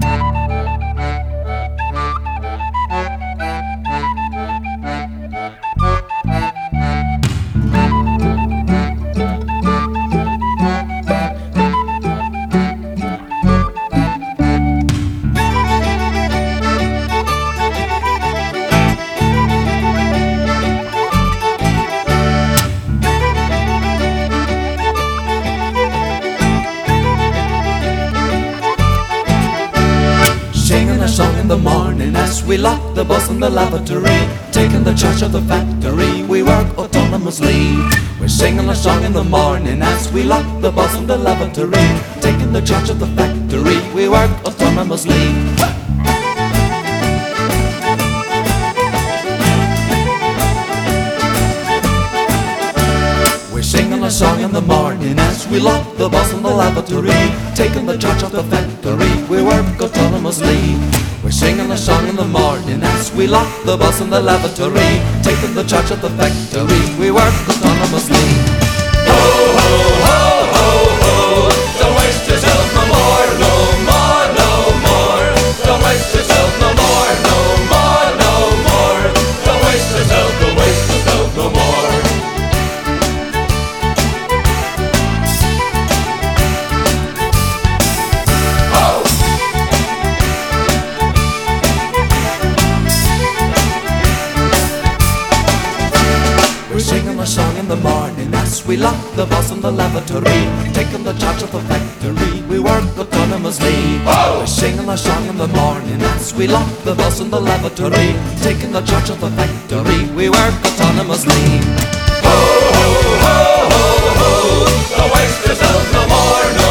Singing a song in the morning as we lock the bus in the lavatory, taking the charge of the factory, we work autonomously. We're singing a song in the morning as we lock the bus in the lavatory, taking the charge of the factory, we work autonomously. Singing a song in the morning as we lock the bus in the lavatory, taking the charge of the factory, we work autonomously. We're singing a song in the morning as we lock the bus in the lavatory, taking the charge of the factory, we work autonomously. Ho, ho, ho, ho, ho, don't waste yourself no more, no more, no more. Don't waste yourself no more, no more, no more. Don't waste yourself, don't waste yourself no more. Singing a song in the morning as we lock the bus in the lavatory, taking the charge of the factory, we work autonomously. We're singing a song in the morning as we lock the bus in the lavatory, taking the charge of the factory, we work autonomously. Ho, ho, ho, ho, ho, don't waste yourself no more.